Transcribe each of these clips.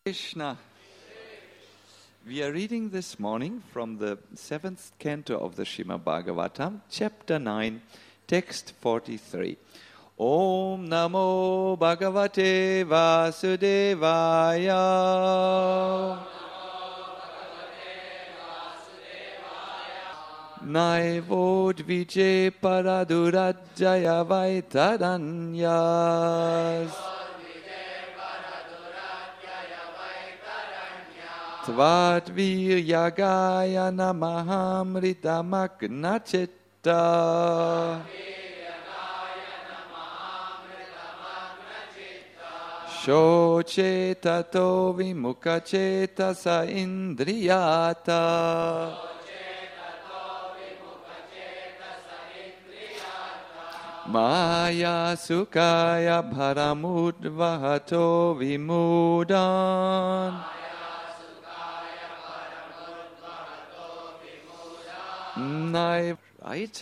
Krishna. We are reading this morning from the 7th canto of the Srimad Bhagavatam, chapter 9, text 43. Om Namo Bhagavate Vasudevaya. Naivodvije paradurajaya vaitadanyas. Tvadviryagaya namahamritamagnachitta. Shochetato vimukachetasa indriyata. Maya sukaya bharamudvahato vimudan. Right?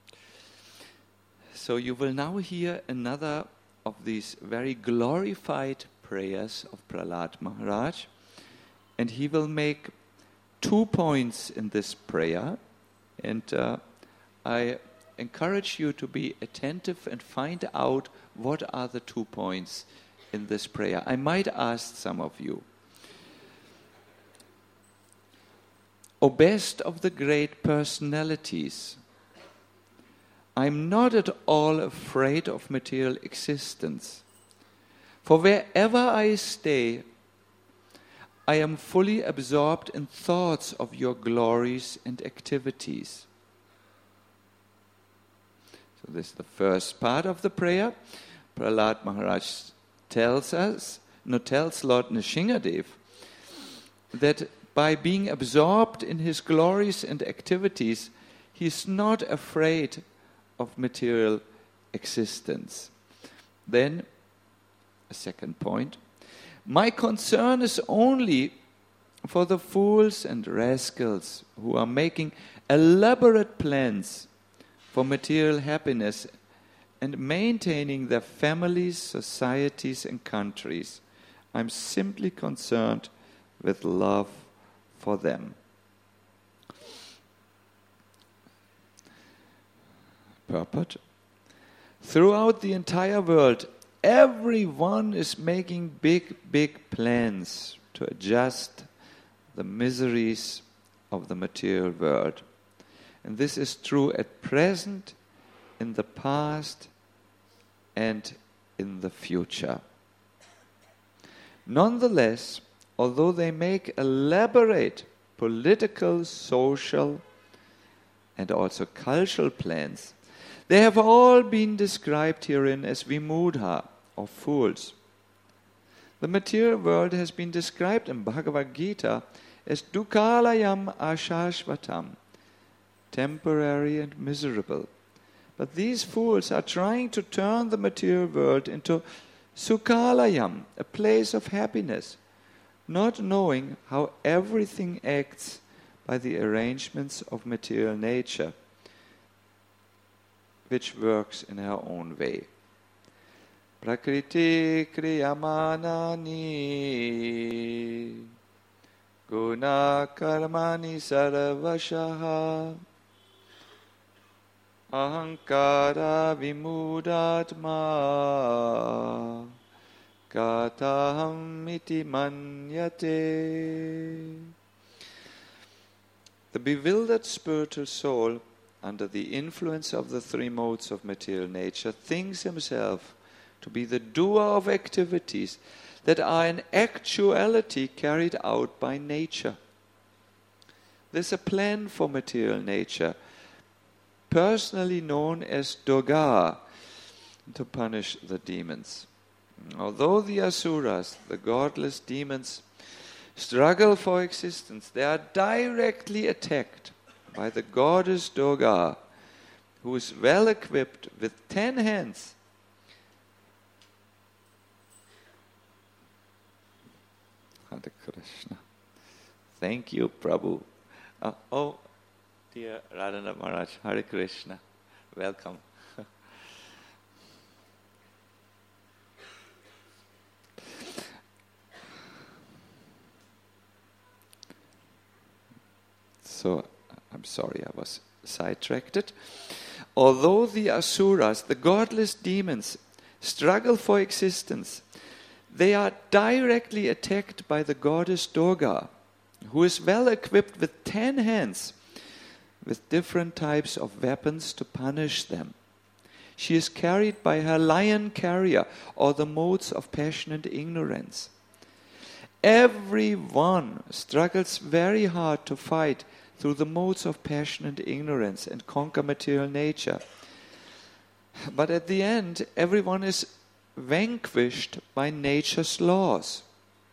So you will now hear another of these very glorified prayers of Prahlad Maharaj, and he will make 2 points in this prayer, and I encourage you to be attentive and find out what are the 2 points in this prayer. I might ask some of you, O best of the great personalities, I'm not at all afraid of material existence, for wherever I stay, I am fully absorbed in thoughts of your glories and activities. So this is the first part of the prayer. Prahlad Maharaj tells Lord Nrsingadev that by being absorbed in his glories and activities, he is not afraid of material existence. Then, a second point, my concern is only for the fools and rascals who are making elaborate plans for material happiness and maintaining their families, societies, and countries. I'm simply concerned with love for them. Purport. Throughout the entire world, everyone is making big plans to adjust the miseries of the material world. And this is true at present, in the past, and in the future. Nonetheless, although they make elaborate political, social, and also cultural plans, they have all been described herein as vimudha, or fools. The material world has been described in Bhagavad Gita as dukkalayam ashashvatam, temporary and miserable. But these fools are trying to turn the material world into sukhalayam, a place of happiness, not knowing how everything acts by the arrangements of material nature, which works in her own way. Prakriti kriyamanani guna karmani sarvashaha ahankara vimudatma kataham iti manyate. The bewildered spiritual soul, under the influence of the 3 modes of material nature, thinks himself to be the doer of activities that are in actuality carried out by nature. There's a plan for material nature, personally known as Durga, to punish the demons. Although the asuras, the godless demons, struggle for existence, they are directly attacked by the goddess Durga, who is well equipped with 10 hands. Hare Krishna. Thank you, Prabhu. Dear Radhanath Maharaj, Hare Krishna. Welcome. So, I'm sorry, I was sidetracked. Although the Asuras, the godless demons, struggle for existence, they are directly attacked by the goddess Durga, who is well equipped with 10 hands, with different types of weapons to punish them. She is carried by her lion carrier, or the modes of passion and ignorance. Everyone struggles very hard to fight through the modes of passion and ignorance and conquer material nature. But at the end, everyone is vanquished by nature's laws.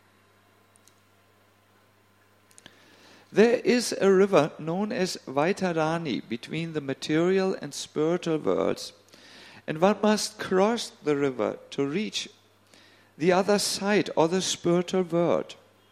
There is a river known as Vaitarani between the material and spiritual worlds, and one must cross the river to reach the other side, or the spiritual world.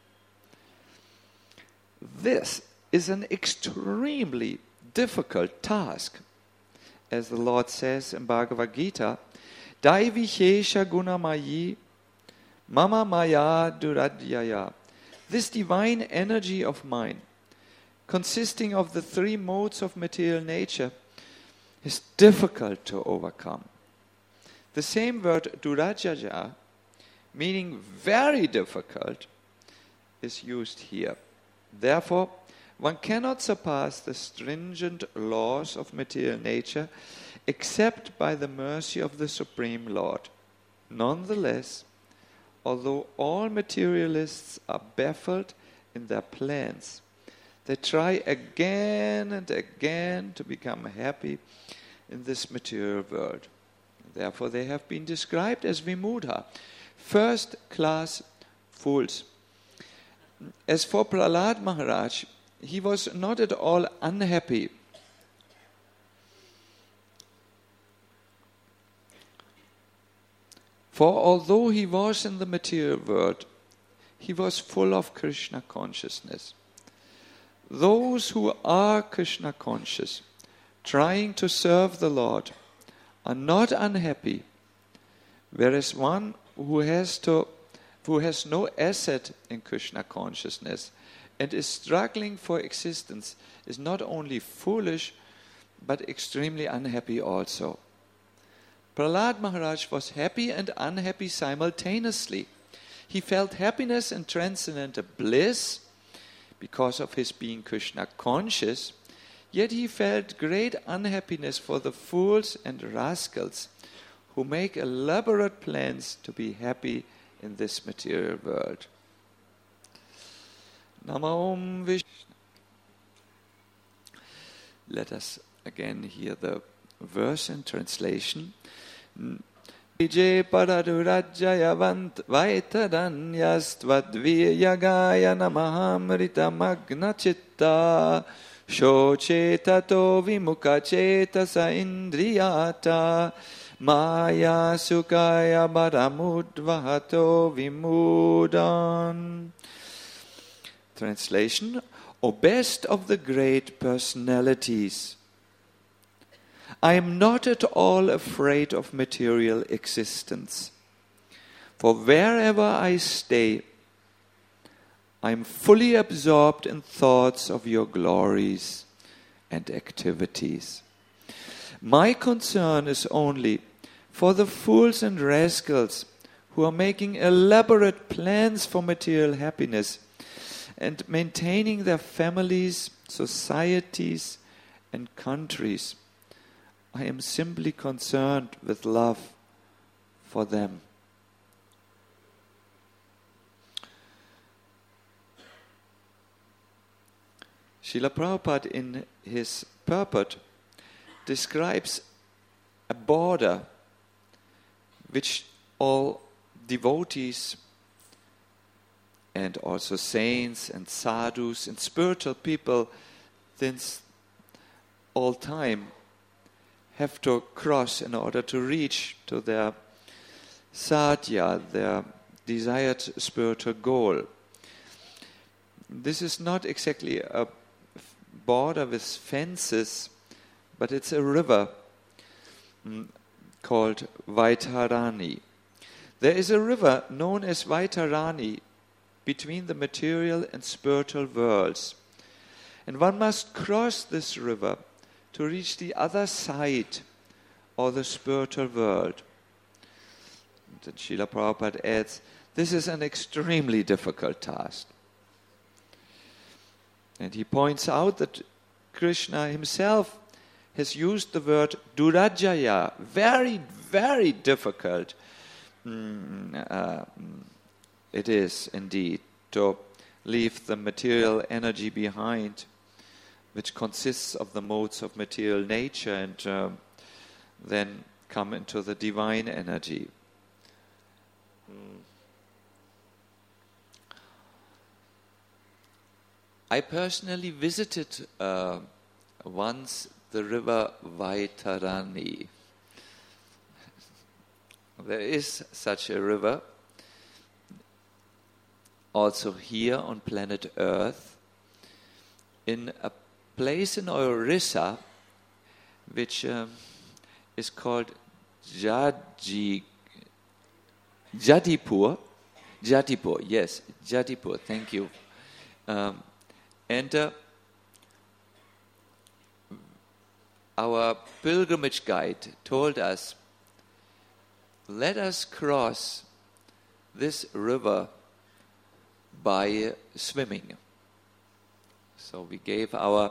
This is an extremely difficult task. As the Lord says in Bhagavad Gita, Daivihesha gunamayi mama maya duradhyaya. This divine energy of mine, consisting of the 3 modes of material nature, is difficult to overcome. The same word duradhyaya, meaning very difficult, is used here. Therefore, one cannot surpass the stringent laws of material nature except by the mercy of the Supreme Lord. Nonetheless, although all materialists are baffled in their plans, they try again and again to become happy in this material world. Therefore, they have been described as Vimudha, first-class fools. As for Prahlad Maharaj, he was not at all unhappy. For although he was in the material world, he was full of Krishna consciousness. Those who are Krishna conscious, trying to serve the Lord, are not unhappy, whereas one who has no asset in Krishna consciousness and is struggling for existence is not only foolish, but extremely unhappy also. Prahlad Maharaj was happy and unhappy simultaneously. He felt happiness and transcendental bliss because of his being Krishna conscious, yet he felt great unhappiness for the fools and rascals who make elaborate plans to be happy in this material world. Namo Om Vishnu. Let us again hear the verse and translation. Vijay paradurajayavant vaitaranyastva namahamrita magna chitta shocetato vimuka cetasa indriyata maya sukaya baramudvahato vimudan. Translation: O best of the great personalities, I am not at all afraid of material existence, for wherever I stay, I am fully absorbed in thoughts of your glories and activities. My concern is only for the fools and rascals who are making elaborate plans for material happiness and maintaining their families, societies, and countries. I am simply concerned with love for them. Srila Prabhupada in his purport describes a border which all devotees and also saints and sadhus and spiritual people since all time have to cross in order to reach to their sadhya, their desired spiritual goal. This is not exactly a border with fences, but it's a river called Vaitarani. There is a river known as Vaitarani between the material and spiritual worlds. And one must cross this river to reach the other side, or the spiritual world. And Srila Prabhupada adds, this is an extremely difficult task. And he points out that Krishna himself has used the word durajaya, very, very difficult. It is indeed to leave the material energy behind, which consists of the modes of material nature, and then come into the divine energy. I personally visited once the river Vaitarani. There is such a river also here on planet Earth, in a place in Orissa which is called Jadipur, yes, Jadipur, thank you. And our pilgrimage guide told us, let us cross this river by swimming. So we gave our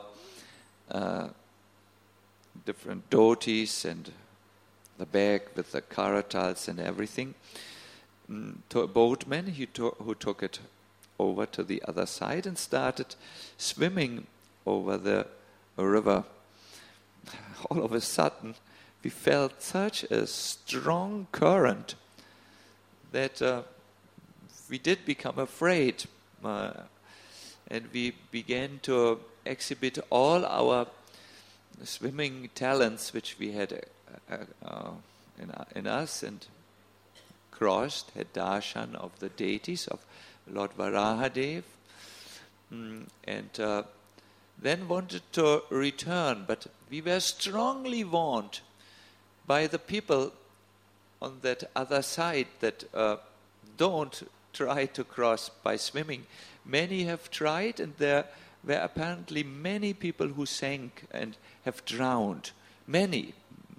different dhotis and the bag with the karatals and everything to a boatman who took it over to the other side and started swimming over the river. All of a sudden, we felt such a strong current that we did become afraid, and we began to exhibit all our swimming talents which we had in us, and crossed, had darshan of the deities of Lord Varahadev, and then wanted to return, but we were strongly warned by the people on that other side that don't try to cross by swimming. Many have tried, and there were apparently many people who sank and have drowned. Many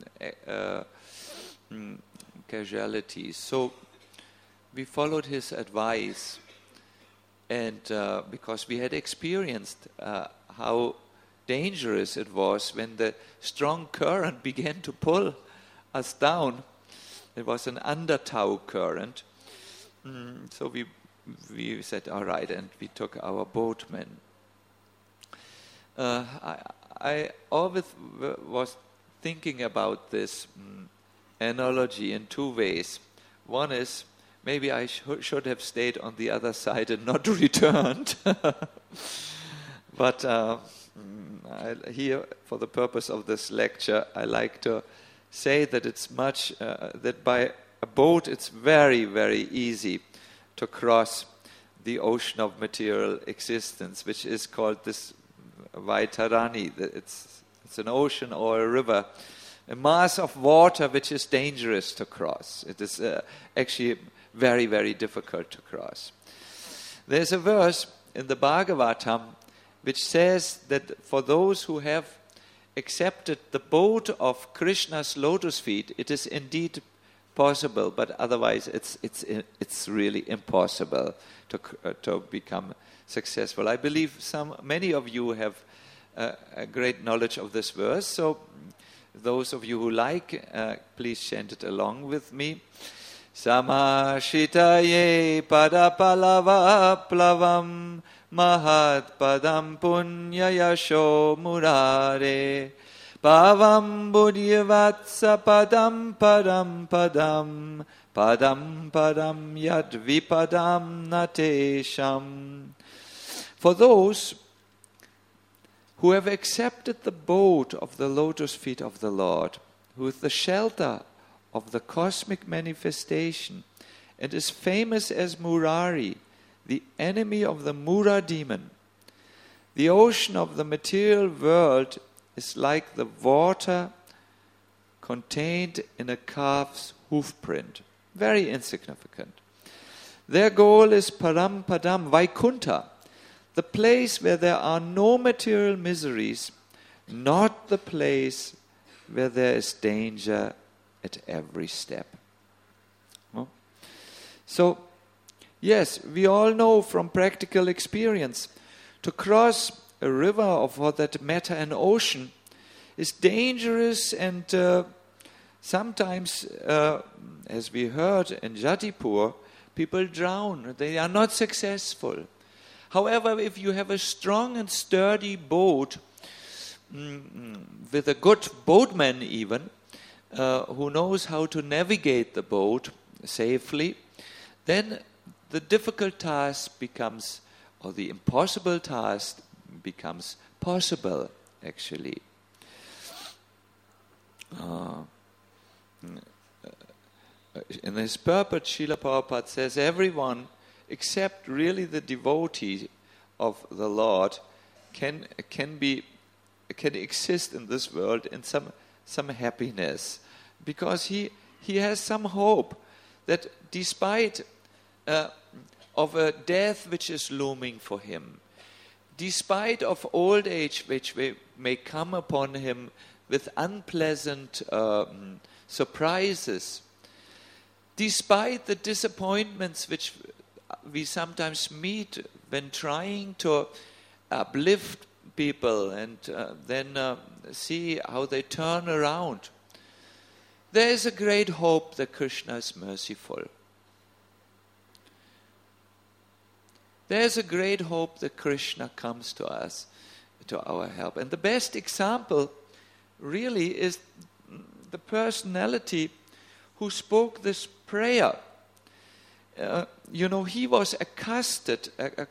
casualties. So we followed his advice, and because we had experienced how dangerous it was when the strong current began to pull us down. It was an undertow current. So we said, all right, and we took our boatmen. I always was thinking about this analogy in two ways. One is, maybe I should have stayed on the other side and not returned. But here, for the purpose of this lecture, I like to say that it's much, that by a boat it's very, very easy to cross the ocean of material existence, which is called this Vaitarani. It's an ocean or a river, a mass of water which is dangerous to cross. It is actually very, very difficult to cross. There's a verse in the Bhagavatam which says that for those who have accepted the boat of Krishna's lotus feet, it is indeed possible, but otherwise it's really impossible to become successful. I believe many of you have a great knowledge of this verse, so those of you who like, please chant it along with me. Samashitaye padapalava plavam mahat padam punya yasho murare pavam buddhyavatsa padam padam padam padam padam yad vipadam natesham. For those who have accepted the boat of the lotus feet of the Lord, who is the shelter of the cosmic manifestation, and is famous as Murari, the enemy of the Mura demon. The ocean of the material world is like the water contained in a calf's hoofprint. Very insignificant. Their goal is Param Padam, Vaikuntha, the place where there are no material miseries, not the place where there is danger at every step. Oh. So, yes, we all know from practical experience, to cross a river or for that matter an ocean is dangerous, and sometimes, as we heard in Jatipur, people drown. They are not successful. However, if you have a strong and sturdy boat, with a good boatman even, who knows how to navigate the boat safely, then the difficult task becomes, or the impossible task becomes possible, actually. In his purport, Srila Prabhupada says everyone except really the devotee of the Lord can exist in this world in some happiness, because he has some hope that despite of a death which is looming for him, despite of old age which may come upon him with unpleasant surprises, despite the disappointments which we sometimes meet when trying to uplift people and then see how they turn around, there is a great hope that Krishna is merciful. There is a great hope that Krishna comes to us, to our help. And the best example really is the personality who spoke this prayer. He was accosted,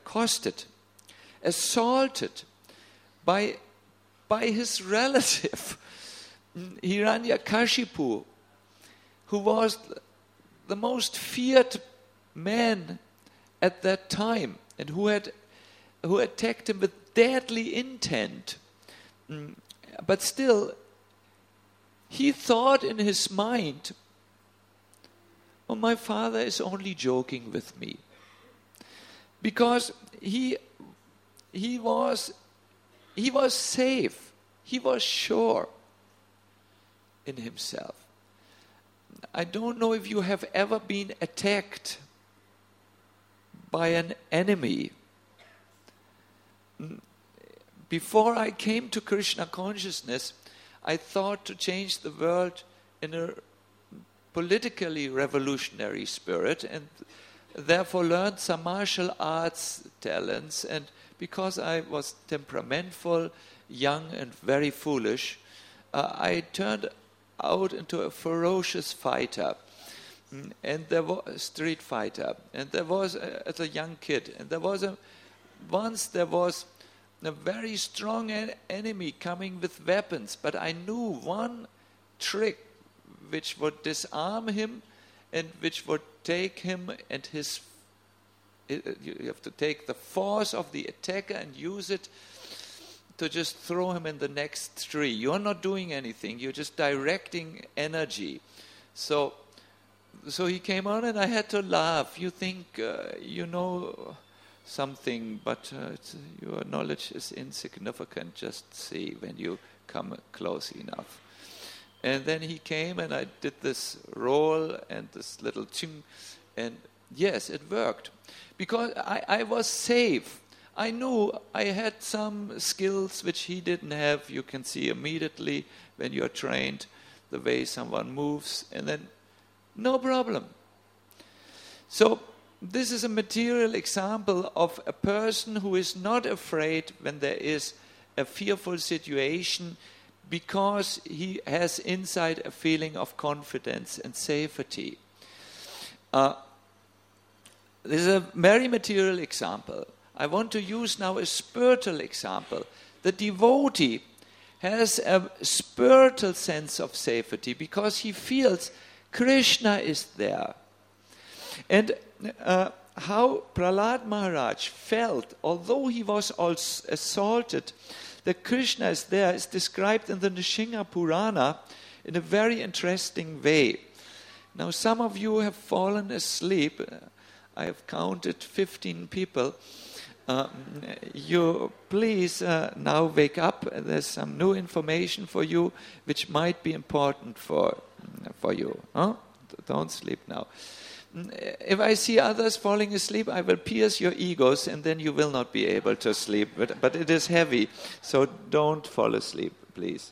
assaulted by his relative, Hiranyakashipu, who was the most feared man at that time, and who attacked him with deadly intent. But still, he thought in his mind, "Oh, my father is only joking with me," because he was safe. He was sure in himself. I don't know if you have ever been attacked by an enemy. Before I came to Krishna consciousness, I thought to change the world in a politically revolutionary spirit, and therefore learned some martial arts talents. And because I was temperamental, young and very foolish, I turned out into a ferocious fighter. And there was a street fighter, and there was as a young kid, and there was a very strong enemy coming with weapons, but I knew one trick which would disarm him and which would take him and you have to take the force of the attacker and use it to just throw him in the next tree. You're not doing anything, you're just directing energy. So he came on, and I had to laugh. You think you know something, but your knowledge is insignificant. Just see when you come close enough. And then he came, and I did this roll and this little ching, and yes, it worked. Because I was safe. I knew I had some skills which he didn't have. You can see immediately when you're trained the way someone moves, and then no problem. So this is a material example of a person who is not afraid when there is a fearful situation, because he has inside a feeling of confidence and safety. This is a very material example. I want to use now a spiritual example. The devotee has a spiritual sense of safety because he feels Krishna is there. And how Prahlad Maharaj felt, although he was assaulted, that Krishna is there, is described in the Nrsimha Purana in a very interesting way. Now, some of you have fallen asleep. I have counted 15 people. you please now wake up. There's some new information for you which might be important for you. Huh? Don't sleep now. If I see others falling asleep, I will pierce your egos and then you will not be able to sleep. But it is heavy, so don't fall asleep, please.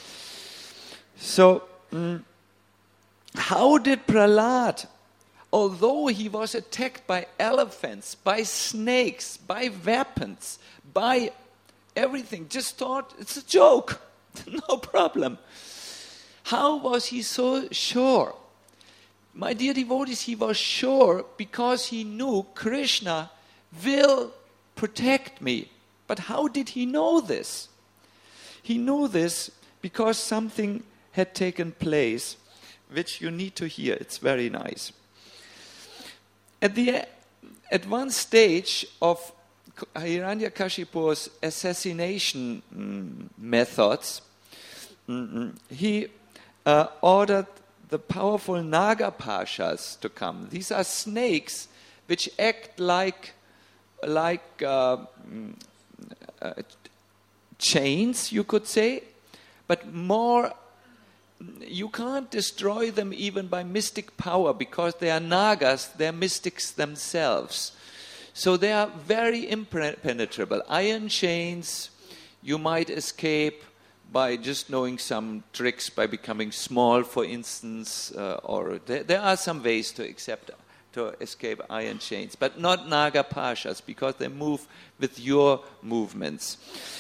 So, how did Prahlad, although he was attacked by elephants, by snakes, by weapons, by everything, just thought it's a joke, no problem. How was he so sure? My dear devotees, he was sure because he knew Krishna will protect me. But how did he know this? He knew this because something had taken place which you need to hear. It's very nice. At one stage of Hiranyakashipu's assassination methods, he ordered the powerful Nagapashas to come. These are snakes which act like chains, you could say, but more. You can't destroy them even by mystic power because they are Nagas, they are mystics themselves. So they are very impenetrable. Iron chains, you might escape by just knowing some tricks, by becoming small, for instance, or there are some ways to escape iron chains, but not Nagapashas because they move with your movements.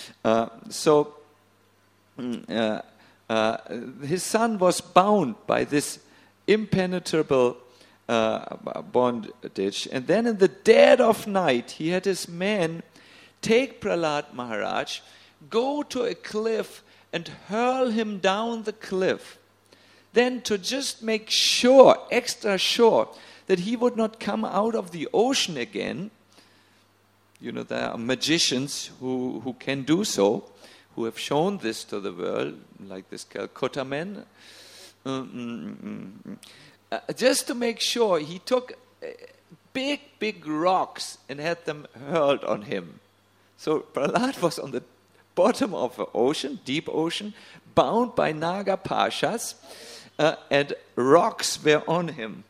His son was bound by this impenetrable bondage, and then in the dead of night, he had his men take Prahlad Maharaj, go to a cliff and hurl him down the cliff. Then to just make sure, extra sure, that he would not come out of the ocean again. You know, there are magicians who can do so, who have shown this to the world, like this Calcutta man. Just to make sure, he took big rocks and had them hurled on him. So Prahlad was on the bottom of the ocean, deep ocean, bound by Nagapashas, and rocks were on him.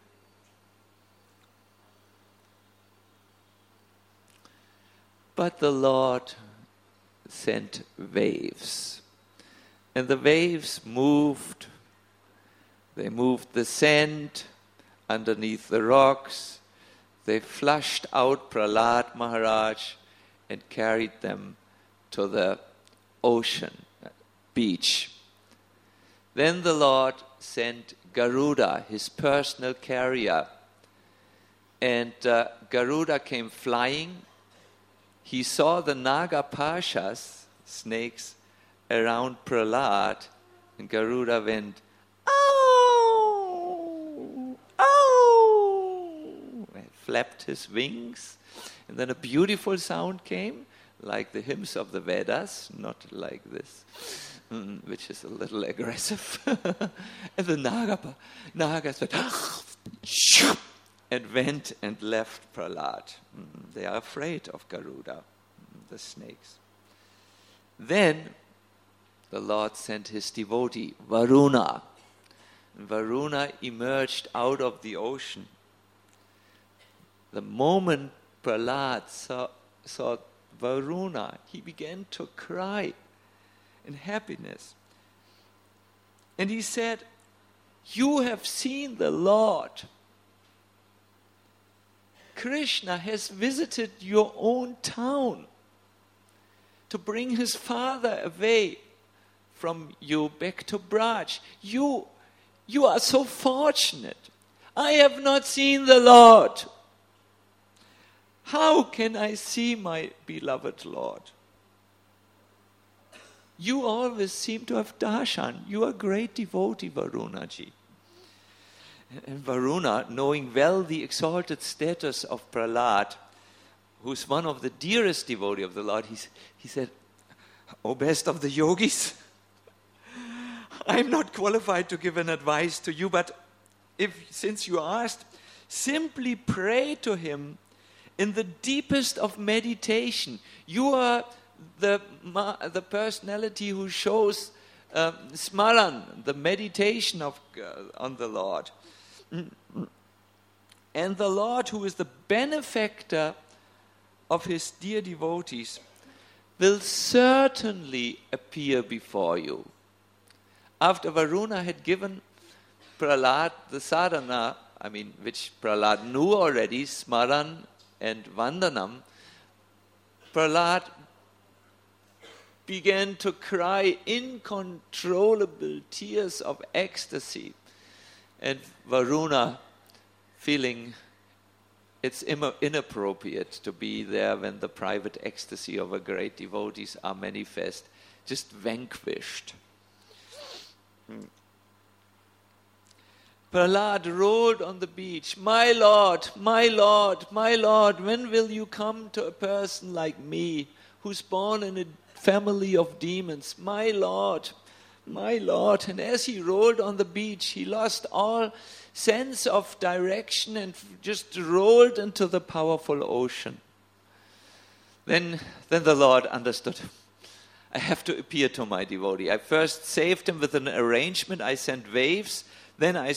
But the Lord sent waves, and the waves moved. They moved the sand underneath the rocks. They flushed out Prahlad Maharaj and carried them to the ocean, beach. Then the Lord sent Garuda, his personal carrier, and Garuda came flying. He saw the Nagapashas, snakes, around Prahlad, and Garuda went, "Ow! Ow!" and flapped his wings, and then a beautiful sound came, like the hymns of the Vedas, not like this, which is a little aggressive. And the Nagas went, and went and left Prahlad. They are afraid of Garuda, the snakes. Then the Lord sent his devotee, Varuna. And Varuna emerged out of the ocean. The moment Prahlad saw Varuna, he began to cry in happiness. And he said, "You have seen the Lord. Krishna has visited your own town to bring his father away from you back to Braj. You are so fortunate. I have not seen the Lord. How can I see my beloved Lord? You always seem to have darshan. You are a great devotee, Varunaji." And Varuna, knowing well the exalted status of Prahlad, who's one of the dearest devotees of the Lord, he said, "O best of the yogis, I'm not qualified to give an advice to you, but since you asked, simply pray to him in the deepest of meditation. You are the personality who shows smaran, the meditation on the Lord. And the Lord, who is the benefactor of his dear devotees, will certainly appear before you. After Varuna had given Prahlad the sadhana, which Prahlad knew already, Smaran and Vandanam, Prahlad began to cry uncontrollable tears of ecstasy. And Varuna, feeling it's inappropriate to be there when the private ecstasy of a great devotees are manifest, just vanquished. Prahlad rolled on the beach. My Lord, my Lord, my Lord, when will you come to a person like me, who's born in a family of demons? My Lord, my Lord. And as he rolled on the beach, he lost all sense of direction and just rolled into the powerful ocean. Then the Lord understood. I have to appear to my devotee. I first saved him with an arrangement. I sent waves. Then I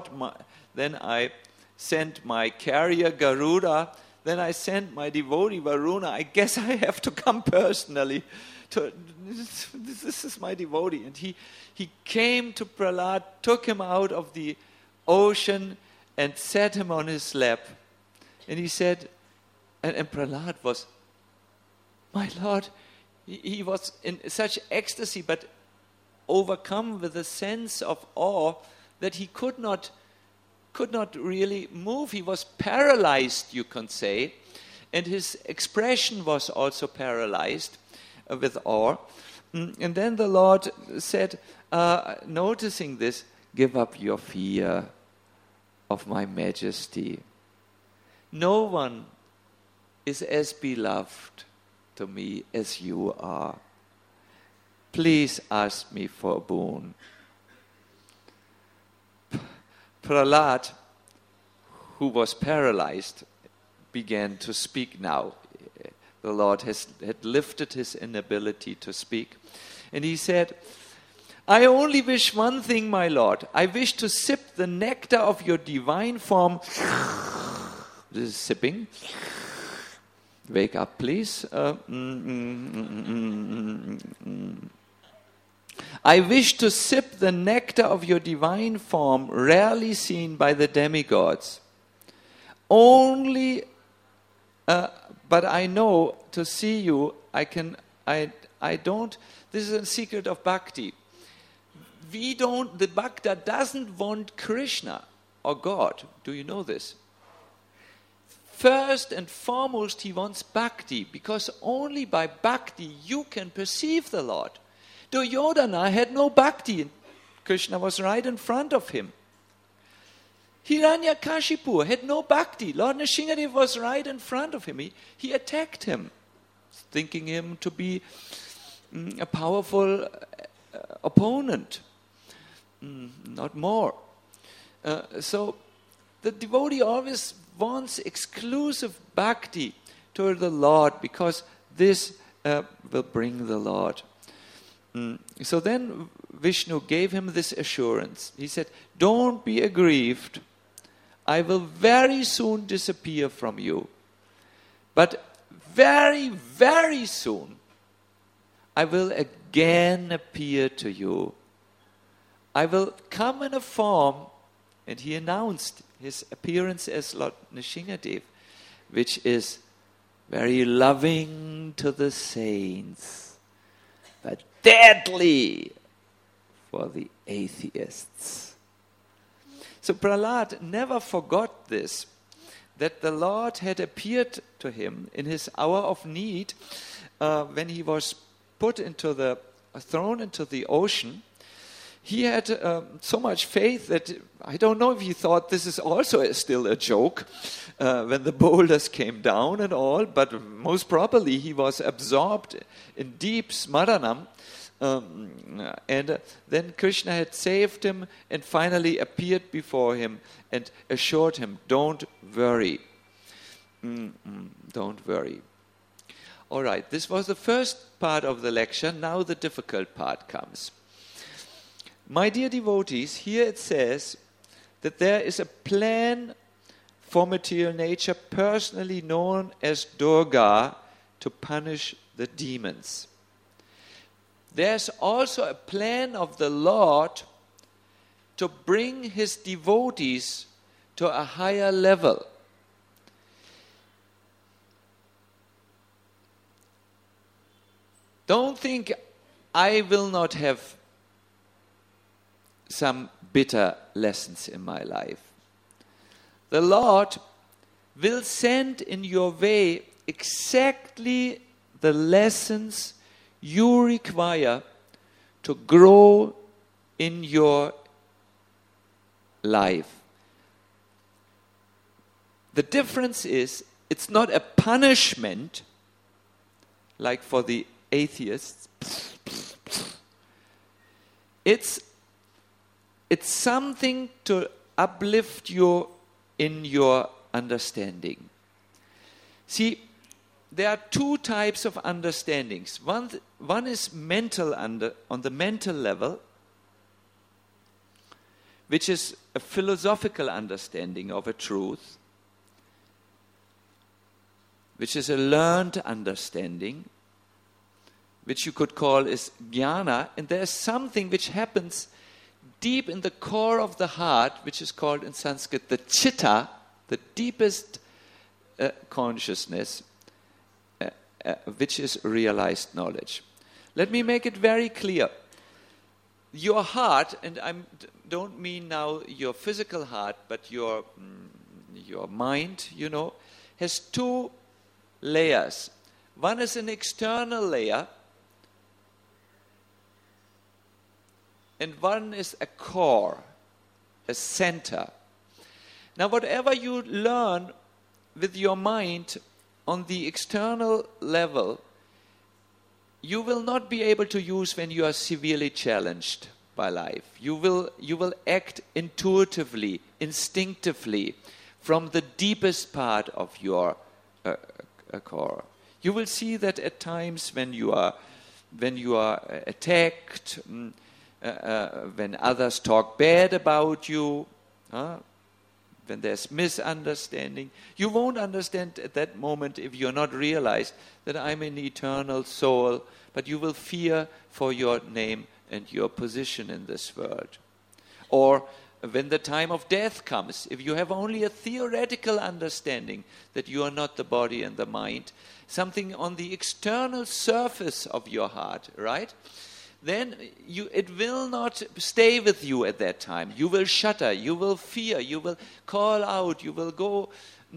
sent my carrier Garuda. Then I sent my devotee Varuna. I guess I have to come personally. This is my devotee. And he came to Prahlad, took him out of the ocean and set him on his lap. And he said, and Prahlad was, my Lord, he was in such ecstasy, but overcome with a sense of awe that he could not really move. He was paralyzed, you can say, and his expression was also paralyzed with awe. And then the Lord said, noticing this, give up your fear of my majesty. No one is as beloved to me as you are. Please ask me for a boon. Prahlad, who was paralyzed, began to speak now. The Lord had lifted his inability to speak. And he said, I only wish one thing, my Lord. I wish to sip the nectar of your divine form. This is sipping. Wake up, please. I wish to sip the nectar of your divine form, rarely seen by the demigods. Only, but I know to see you, I don't, this is a secret of bhakti. The Bhakta doesn't want Krishna or God. Do you know this? First and foremost, he wants bhakti, because only by bhakti you can perceive the Lord. Duryodhana had no bhakti, and Krishna was right in front of him. Hiranyakashipu had no bhakti. Lord Nrsingadev was right in front of him. He attacked him, thinking him to be a powerful opponent, not more. So the devotee always wants exclusive bhakti toward the Lord, because this will bring the Lord. So then Vishnu gave him this assurance. He said, don't be aggrieved. I will very soon disappear from you. But very, very soon, I will again appear to you. I will come in a form, and he announced his appearance as Lord Nrsingadev, which is very loving to the saints, but deadly for the atheists. So Prahlad never forgot this, that the Lord had appeared to him in his hour of need, when he was thrown into the ocean. He had so much faith that I don't know if he thought this is also still a joke when the boulders came down and all, but most probably he was absorbed in deep smaranam. And then Krishna had saved him and finally appeared before him and assured him, don't worry. Don't worry. All right, this was the first part of the lecture. Now the difficult part comes. My dear devotees, here it says that there is a plan for material nature personally known as Durga to punish the demons. There's also a plan of the Lord to bring his devotees to a higher level. Don't think I will not have some bitter lessons in my life. The Lord will send in your way exactly the lessons you require to grow in your life. The difference is, it's not a punishment like for the atheists. It's something to uplift you in your understanding. See, there are two types of understandings. One is mental on the mental level, which is a philosophical understanding of a truth, which is a learned understanding, which you could call is jnana, and there's something which happens deep in the core of the heart, which is called in Sanskrit the chitta, the deepest consciousness, which is realized knowledge. Let me make it very clear. Your heart, and I don't mean now your physical heart, but your mind, has two layers. One is an external layer, and one is a core, a center. Now, whatever you learn with your mind on the external level, you will not be able to use when you are severely challenged by life. You will act intuitively, instinctively, from the deepest part of your core. You will see that at times when you are attacked, when others talk bad about you, when there's misunderstanding, you won't understand at that moment if you're not realized that I'm an eternal soul, but you will fear for your name and your position in this world. Or when the time of death comes, if you have only a theoretical understanding that you are not the body and the mind, something on the external surface of your heart, right? Then it will not stay with you at that time. You will shudder, you will fear, you will call out, you will go,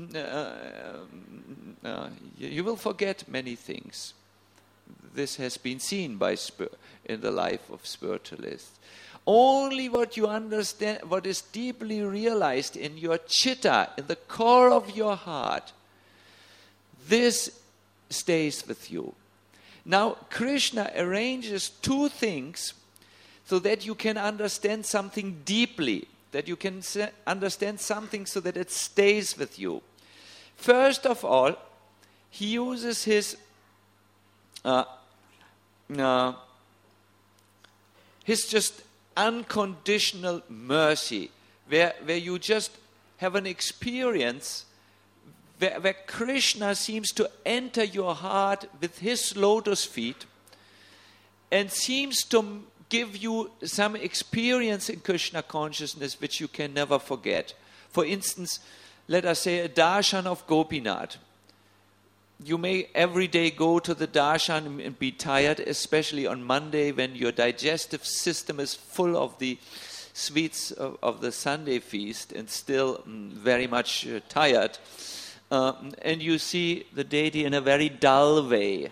you will forget many things. This has been seen in the life of spiritualists. Only what you understand, what is deeply realized in your chitta, in the core of your heart, this stays with you. Now, Krishna arranges two things so that you can understand something deeply, that you can understand something so that it stays with you. First of all, he uses his just unconditional mercy, where you just have an experience where Krishna seems to enter your heart with his lotus feet and seems to give you some experience in Krishna consciousness which you can never forget. For instance, let us say a darshan of Gopinath. You may every day go to the darshan and be tired, especially on Monday when your digestive system is full of the sweets of the Sunday feast and still very much tired. And you see the deity in a very dull way.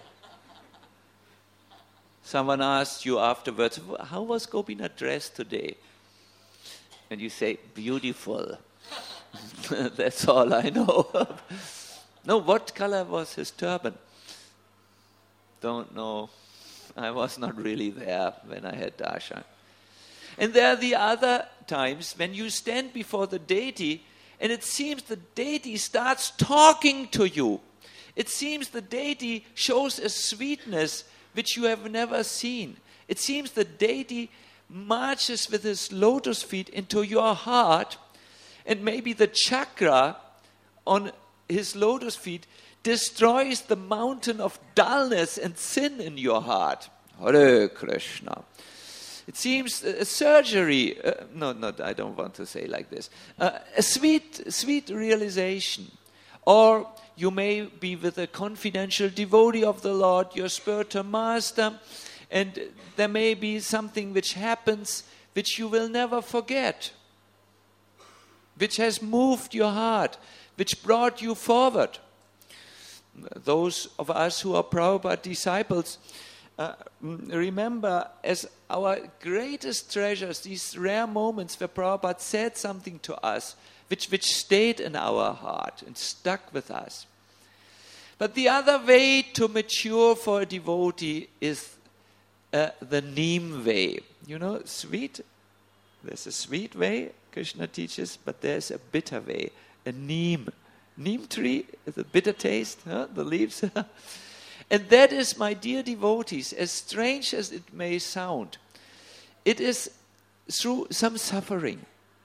Someone asks you afterwards, how was Gopinath dressed today? And you say, beautiful. That's all I know. No, what color was his turban? Don't know. I was not really there when I had darshan. And there are the other times when you stand before the deity And it seems the deity starts talking to you. It seems the deity shows a sweetness which you have never seen. It seems the deity marches with his lotus feet into your heart, and maybe the chakra on his lotus feet destroys the mountain of dullness and sin in your heart. Hare Krishna. It seems a surgery, I don't want to say like this, a sweet realization. Or you may be with a confidential devotee of the Lord, your spiritual master, and there may be something which happens which you will never forget, which has moved your heart, which brought you forward. Those of us who are Prabhupada disciples remember as our greatest treasures these rare moments where Prabhupada said something to us which stayed in our heart and stuck with us. But the other way to mature for a devotee is the neem way. You know, sweet. There's a sweet way, Krishna teaches, but there's a bitter way, a neem. Neem tree, the bitter taste, the leaves. And that is, my dear devotees, as strange as it may sound, it is through some suffering,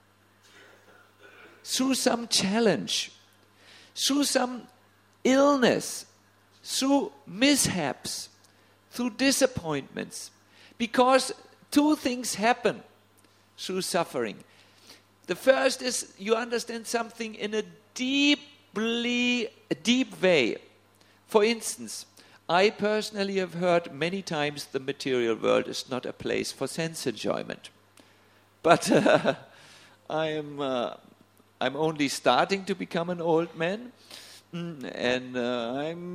through some challenge, through some illness, through mishaps, through disappointments. Because two things happen through suffering. The first is you understand something in a deep way. For instance, I personally have heard many times the material world is not a place for sense enjoyment. But I'm only starting to become an old man, and I'm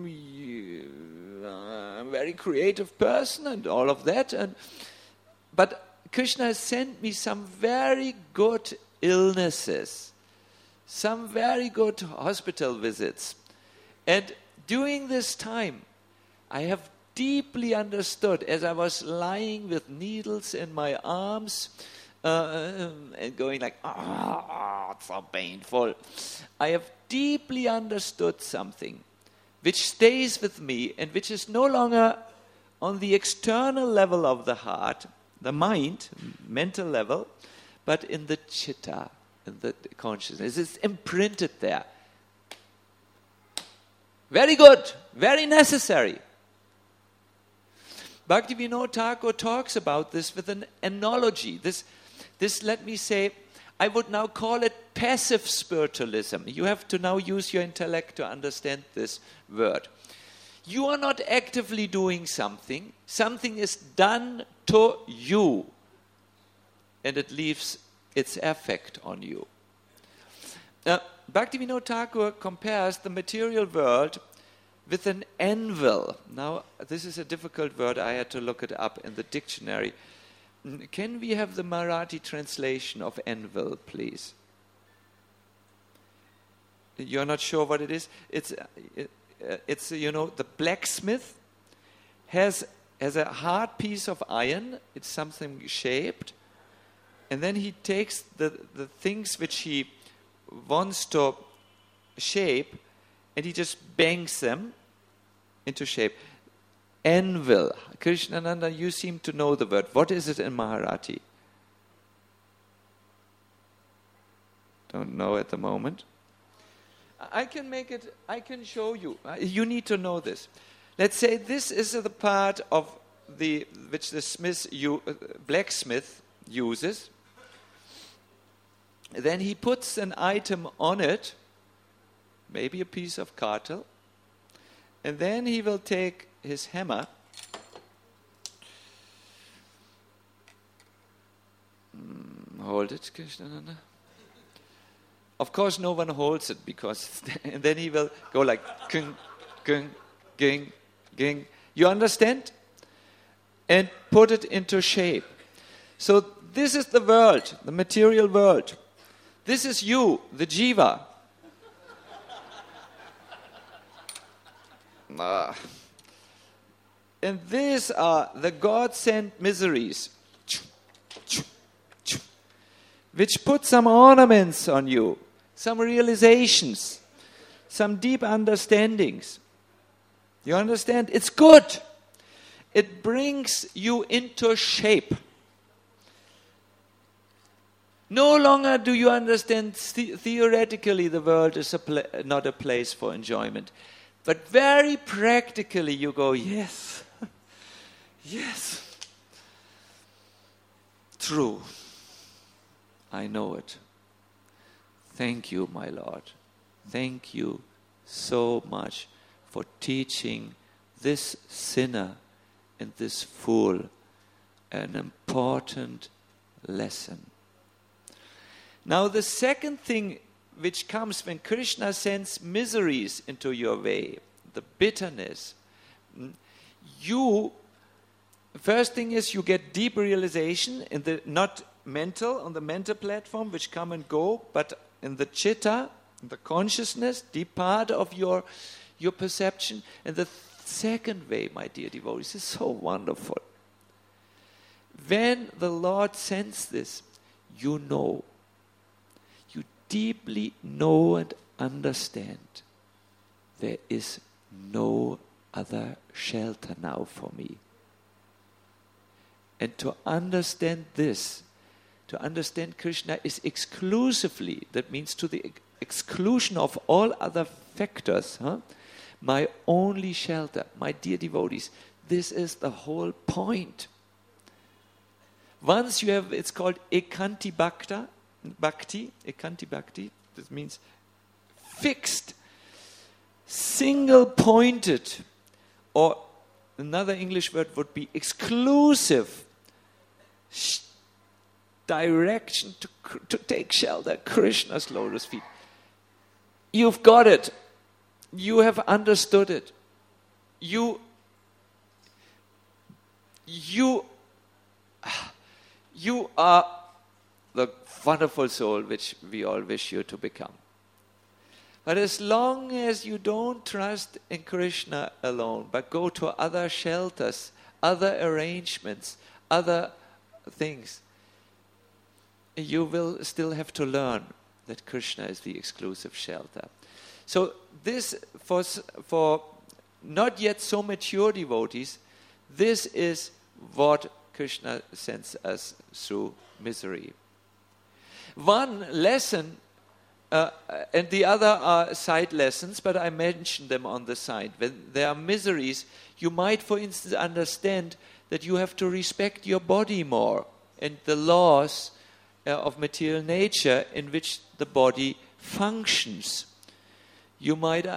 a very creative person and all of that. But Krishna has sent me some very good illnesses, some very good hospital visits. And during this time, I have deeply understood, as I was lying with needles in my arms and going like, it's so painful. I have deeply understood something which stays with me and which is no longer on the external level of the heart, the mind, mental level, but in the chitta, in the consciousness. It's imprinted there. Very good, very necessary. Bhaktivinoda Thakur talks about this with an analogy. This, let me say, I would now call it passive spiritualism. You have to now use your intellect to understand this word. You are not actively doing something. Something is done to you, and it leaves its effect on you. Bhaktivinoda Thakur compares the material world with an anvil. Now, this is a difficult word. I had to look it up in the dictionary. Can we have the Marathi translation of anvil, please? You're not sure what it is? It's the blacksmith has a hard piece of iron. It's something shaped. And then he takes the things which he wants to shape, and he just bangs them into shape. Anvil. Krishnananda, you seem to know the word. What is it in Marathi? Don't know at the moment. I can show you. You need to know this. Let's say this is the part of which the blacksmith uses. Then he puts an item on it, maybe a piece of cartel, and then he will take his hammer hold it, Krishnananda. Of course, no one holds it because, and then he will go like, ging, ging, ging, ging. You understand? And put it into shape. So this is the world, the material world. This is you, the jiva. And these are the God-sent miseries, which put some ornaments on you, some realizations, some deep understandings. You understand? It's good. It brings you into shape. No longer do you understand theoretically the world is not a place for enjoyment. But very practically you go, yes, yes, true, I know it. Thank you, my Lord. Thank you so much for teaching this sinner and this fool an important lesson. Now the second thing which comes when Krishna sends miseries into your way, the bitterness, first thing is you get deep realization in the, not mental, on the mental platform, which come and go, but in the chitta, in the consciousness, deep part of your perception. And the second way, my dear devotees, is so wonderful. When the Lord sends this, you know, you deeply know and understand there is no other shelter now for me. And to understand this, to understand Krishna is exclusively, that means to the exclusion of all other factors, my only shelter, my dear devotees, this is the whole point. Once you have, it's called ekanti bhakti, this means fixed, single-pointed, or another English word would be exclusive direction to take shelter, Krishna's lotus feet. You've got it. You have understood it. You are the wonderful soul which we all wish you to become. But as long as you don't trust in Krishna alone, but go to other shelters, other arrangements, other things, you will still have to learn that Krishna is the exclusive shelter. So this, for not yet so mature devotees, this is what Krishna sends us through misery. One lesson, and the other are side lessons, but I mentioned them on the side. When there are miseries, you might, for instance, understand that you have to respect your body more and the laws of material nature in which the body functions. You might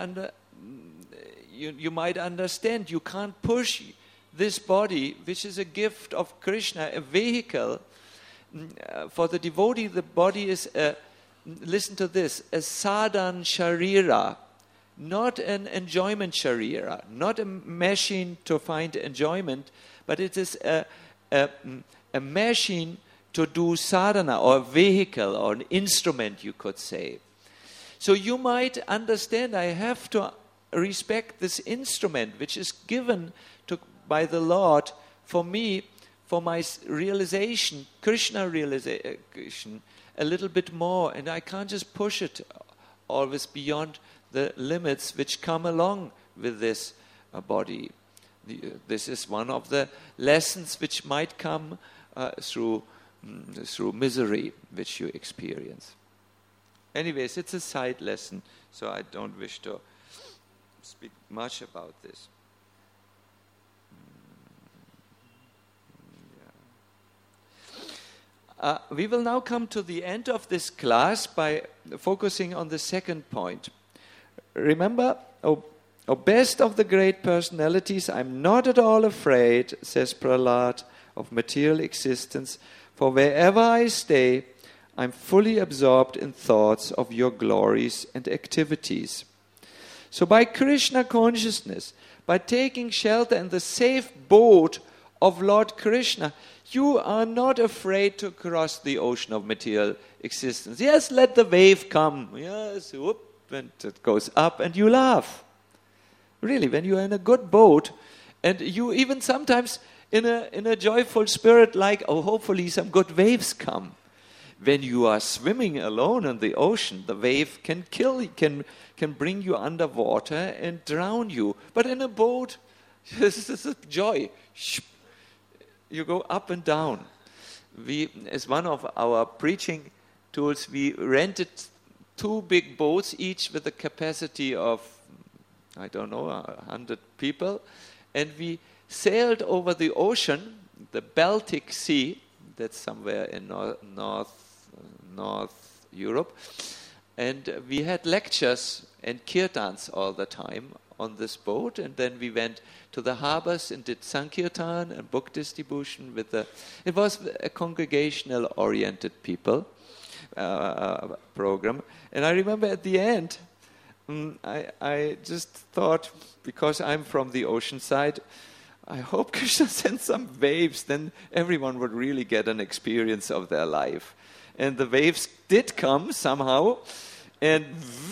understand you can't push this body, which is a gift of Krishna, a vehicle. For the devotee, the body is, listen to this, a sadhan sharira, not an enjoyment sharira, not a machine to find enjoyment, but it is a machine to do sadhana, or a vehicle, or an instrument, you could say. So you might understand, I have to respect this instrument, which is given by the Lord for me, for my realization, Krishna realization, a little bit more, and I can't just push it always beyond the limits which come along with this body. This is one of the lessons which might come through misery which you experience. Anyways, it's a side lesson, so I don't wish to speak much about this. We will now come to the end of this class by focusing on the second point. Remember, O best of the great personalities, I'm not at all afraid, says Prahlad, of material existence, for wherever I stay, I'm fully absorbed in thoughts of your glories and activities. So by Krishna consciousness, by taking shelter in the safe boat of Lord Krishna, you are not afraid to cross the ocean of material existence. Yes, let the wave come. Yes, whoop, and it goes up and you laugh. Really, when you're in a good boat, and you even sometimes in a joyful spirit like, oh, hopefully some good waves come. when you are swimming alone in the ocean, the wave can kill you, can bring you underwater and drown you. But in a boat, this is a joy. You go up and down. As one of our preaching tools, we rented 2 big boats, each with a capacity of, 100 people. And we sailed over the ocean, the Baltic Sea, that's somewhere in North Europe. And we had lectures and kirtans all the time on this boat. And then we went to the harbors and did Sankirtan and book distribution it was a congregational oriented program. And I remember at the end, I just thought, because I'm from the ocean side, I hope Krishna sends some waves, then everyone would really get an experience of their life. And the waves did come somehow, and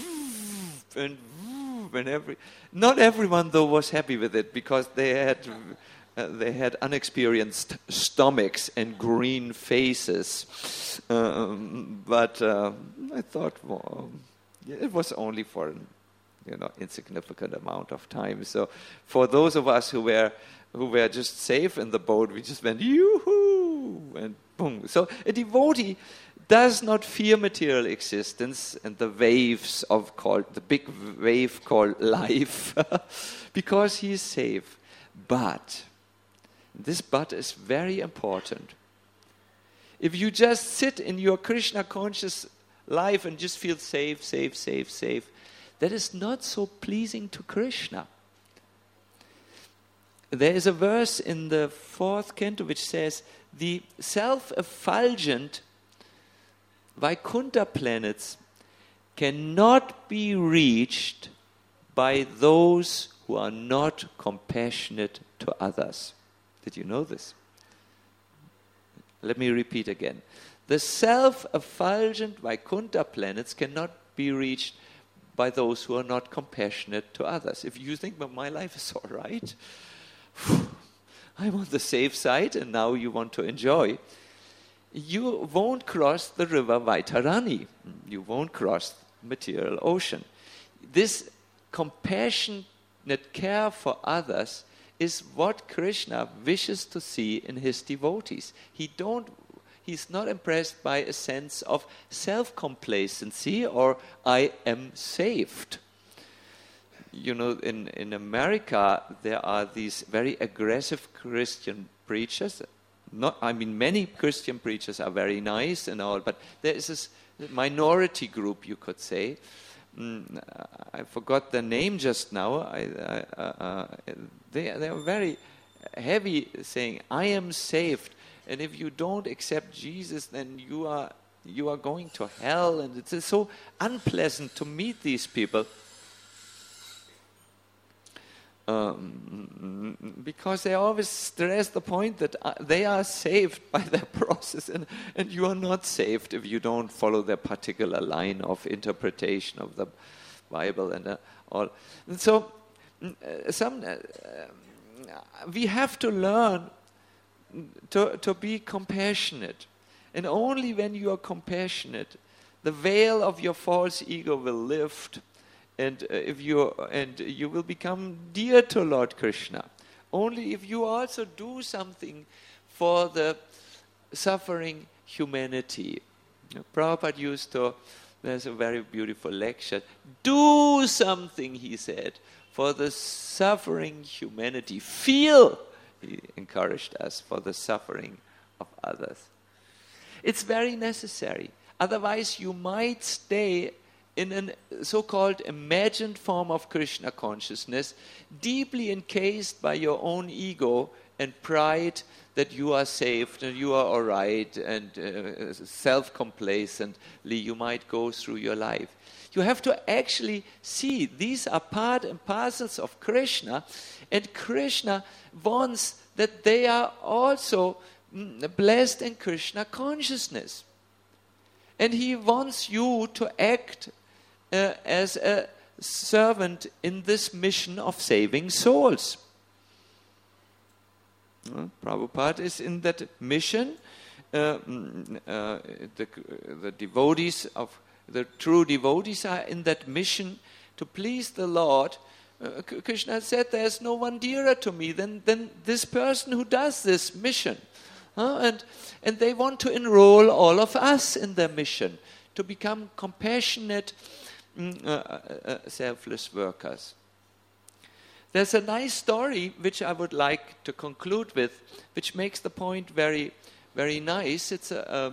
not everyone though was happy with it, because they had unexperienced stomachs and green faces. But I thought, well, it was only for an insignificant amount of time. So for those of us who were just safe in the boat, we just went yoo-hoo and boom. So a devotee does not fear material existence and the the big wave called life, because he is safe. But this but is very important. If you just sit in your Krishna conscious life and just feel safe, that is not so pleasing to Krishna. There is a verse in the 4th canto which says, the self-effulgent Vaikuntha planets cannot be reached by those who are not compassionate to others. Did you know this? Let me repeat again. The self-effulgent Vaikuntha planets cannot be reached by those who are not compassionate to others. If you think, well, my life is all right, I'm on the safe side and now you want to enjoy, you won't cross the river Vaitarani. You won't cross the material ocean. This compassionate care for others is what Krishna wishes to see in his devotees. He's not impressed by a sense of self-complacency or I am saved. In America, there are these very aggressive Christian preachers. Many Christian preachers are very nice and all, but there is this minority group, you could say. I forgot the name just now. They are very heavy, saying, I am saved. And if you don't accept Jesus, then you are going to hell. And it's so unpleasant to meet these people. Because they always stress the point that they are saved by their process, and you are not saved if you don't follow their particular line of interpretation of the Bible and all. And so, we have to learn to be compassionate, and only when you are compassionate, the veil of your false ego will lift. And you will become dear to Lord Krishna. Only if you also do something for the suffering humanity. Prabhupada there's a very beautiful lecture. Do something, he said, for the suffering humanity. Feel, he encouraged us, for the suffering of others. It's very necessary. Otherwise, you might stay in a so-called imagined form of Krishna consciousness, deeply encased by your own ego and pride that you are saved and you are all right, and self-complacently you might go through your life. You have to actually see these are part and parcels of Krishna, and Krishna wants that they are also blessed in Krishna consciousness. And he wants you to act as a servant in this mission of saving souls. Prabhupada is in that mission the devotees of the true devotees are in that mission to please the Lord. Krishna said, "There's no one dearer to me than this person who does this mission." And they want to enroll all of us in their mission to become compassionate, selfless workers. There's a nice story which I would like to conclude with, which makes the point very, very nice. It's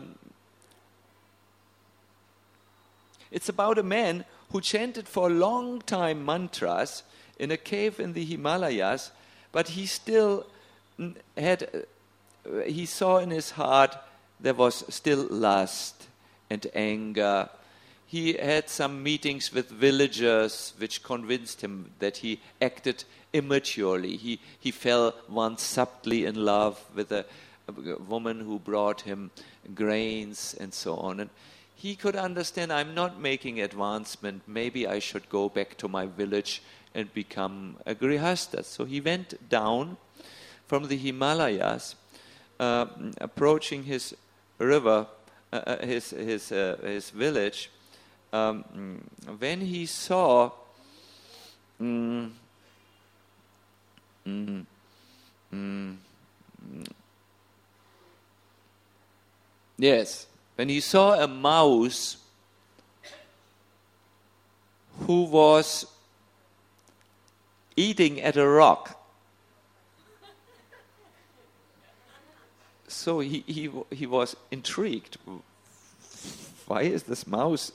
about a man who chanted for a long time mantras in a cave in the Himalayas, but he still he saw in his heart there was still lust and anger. He had some meetings with villagers which convinced him that he acted immaturely. He fell once subtly in love with a woman who brought him grains and so on. And he could understand, I'm not making advancement. Maybe I should go back to my village and become a grihastha. So he went down from the Himalayas, approaching his river, his village. When he saw when he saw a mouse who was eating at a rock. So he was intrigued. Why is this mouse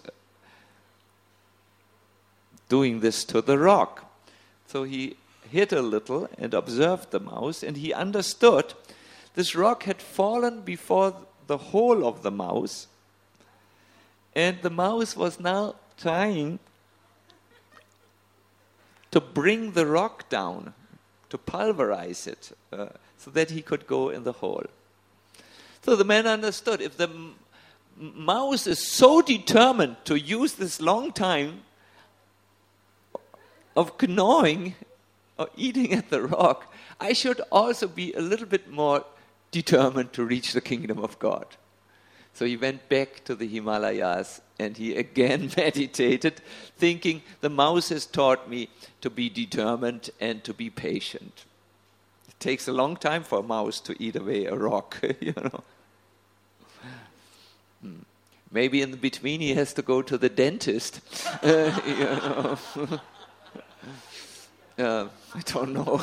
doing this to the rock? So he hid a little and observed the mouse, and he understood this rock had fallen before the hole of the mouse, and the mouse was now trying to bring the rock down, to pulverize it, so that he could go in the hole. So the man understood, if the mouse is so determined to use this long time of gnawing or eating at the rock, I should also be a little bit more determined to reach the kingdom of God. So he went back to the Himalayas and he again meditated, thinking, the mouse has taught me to be determined and to be patient. It takes a long time for a mouse to eat away a rock, you know. Maybe in between he has to go to the dentist. You know. I don't know.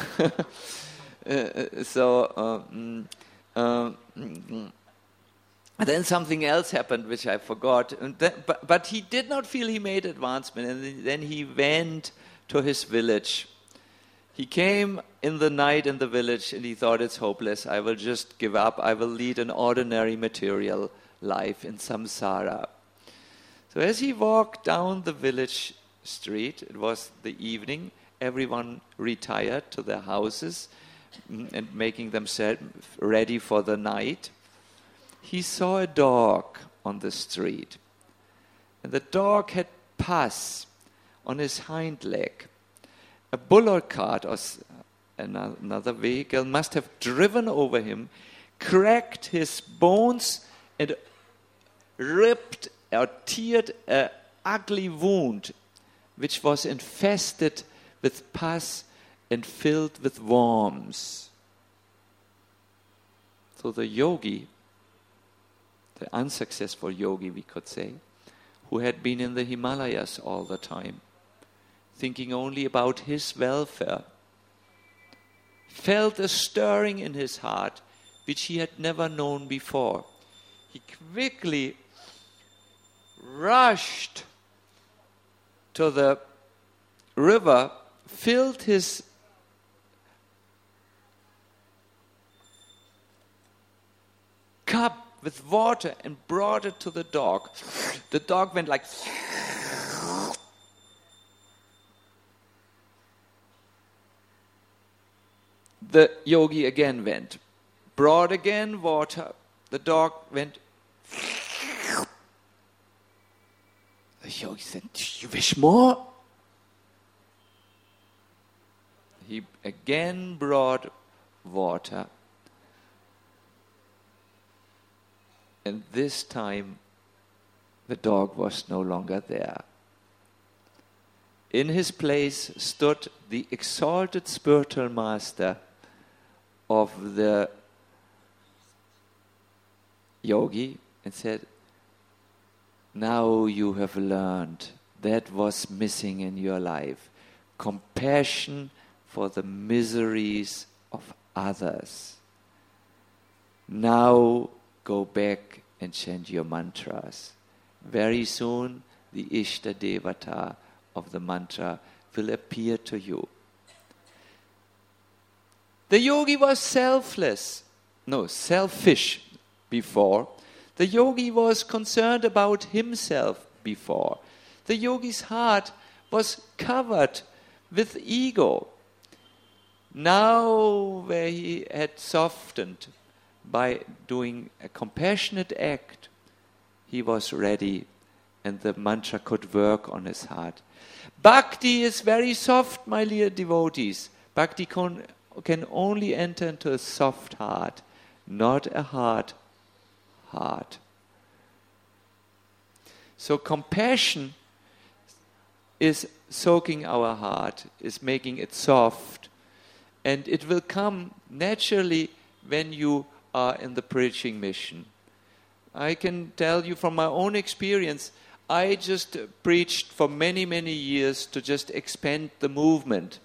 Then something else happened which I forgot. But he did not feel he made advancement. And then he went to his village. He came in the night in the village and he thought, it's hopeless. I will just give up. I will lead an ordinary material life in samsara. So as he walked down the village street, it was the evening, everyone retired to their houses and making themselves ready for the night. He saw a dog on the street. And the dog had pus on his hind leg. A bullock cart or another vehicle must have driven over him, cracked his bones, and ripped or teared an ugly wound which was infested with pus and filled with worms. So the yogi, the unsuccessful yogi we could say, who had been in the Himalayas all the time, thinking only about his welfare, felt a stirring in his heart which he had never known before. He quickly rushed to the river, filled his cup with water and brought it to the dog. The dog went like... The yogi again went, brought again water. The dog went... The yogi said, "Do you wish more?" He again brought water. And this time, the dog was no longer there. In his place stood the exalted spiritual master of the yogi and said, now you have learned that was missing in your life. Compassion for the miseries of others. Now go back and chant your mantras. Very soon the Ishta Devata of the mantra will appear to you. The yogi was selfish before. The yogi was concerned about himself before. The yogi's heart was covered with ego. Now, where he had softened by doing a compassionate act, he was ready and the mantra could work on his heart. Bhakti is very soft, my dear devotees. Bhakti can only enter into a soft heart, not a hard heart. So compassion is soaking our heart, is making it soft, and it will come naturally when you are in the preaching mission. I can tell you from my own experience, I just preached for many, many years to just expand the movement.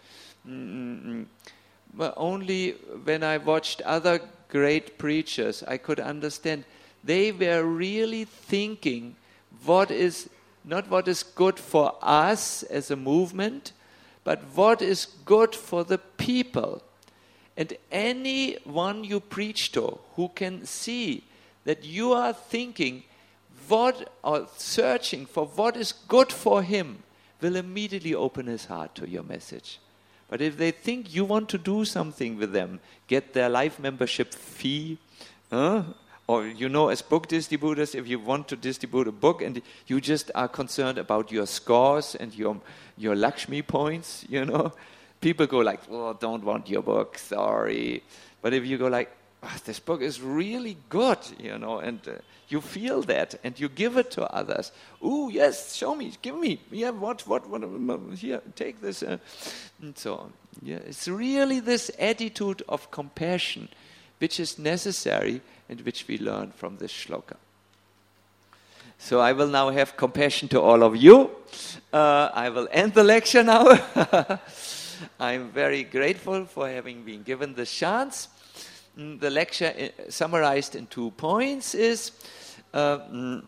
But only when I watched other great preachers, I could understand they were really thinking not what is good for us as a movement, but what is good for the people. And anyone you preach to who can see that you are thinking or searching for what is good for him will immediately open his heart to your message. But if they think you want to do something with them, get their life membership fee, or as book distributors, if you want to distribute a book and you just are concerned about your scores and your Lakshmi points, people go like, oh, don't want your book, sorry. But if you go like, this book is really good, and you feel that, and you give it to others. Oh, yes, show me, give me. Yeah, what, here, take this, and so on. Yeah, it's really this attitude of compassion which is necessary and which we learn from this shloka. So I will now have compassion to all of you. I will end the lecture now. I'm very grateful for having been given this chance. The lecture summarized in 2 points is you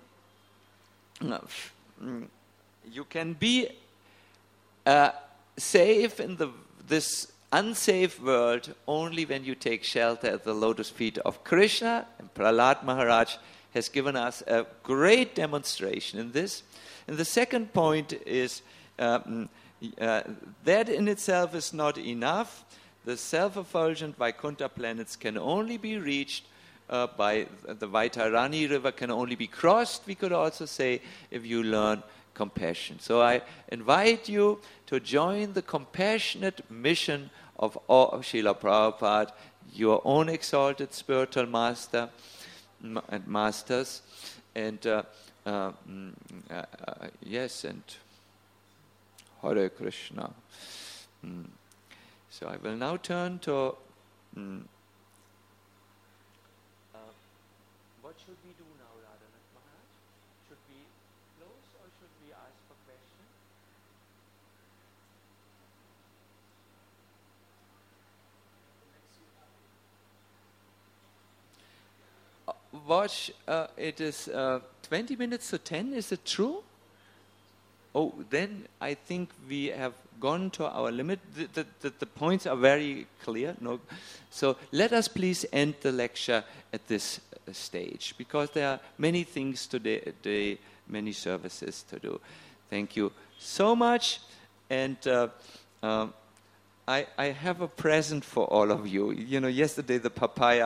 can be safe in this unsafe world only when you take shelter at the lotus feet of Krishna. And Prahlad Maharaj has given us a great demonstration in this. And the second point is that in itself is not enough. The self-effulgent Vaikuntha planets can only be reached by the Vaitarani river, can only be crossed, we could also say, if you learn compassion. So I invite you to join the compassionate mission of Srila Prabhupada, your own exalted spiritual master and masters, and yes, and Hare Krishna. So I will now turn to what should we do now, Radhanath Maharaj? Should we close or should we ask for questions? Watch, it is 20 minutes to 10, is it true? Oh, then I think we have gone to our limit. The points are very clear. No, so let us please end the lecture at this stage, because there are many things today, many services to do. Thank you so much, and I have a present for all of you. Yesterday the papaya.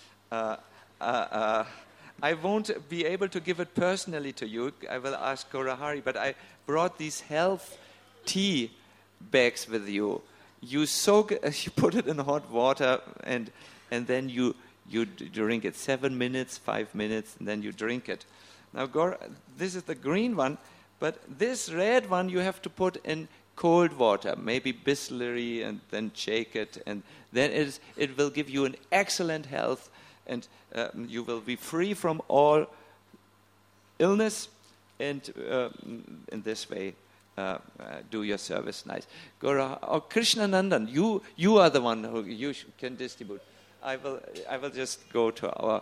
I won't be able to give it personally to you. I will ask Gaurahari, but I brought these health tea bags with you. You soak, you put it in hot water, and then you you drink it 7 minutes, 5 minutes, and then you drink it. Now, this is the green one, but this red one you have to put in cold water, maybe Bisleri, and then shake it, and then it will give you an excellent health, and you will be free from all illness, and in this way do your service nice. Gora, or Krishnanandan, you are the one who can distribute. I will just go to our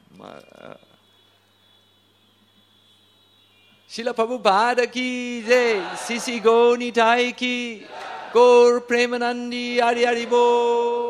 Srila Prabhupada ki jai, Sisi Goni Tai ki, Gaur Premanandi Hari Hari Bol.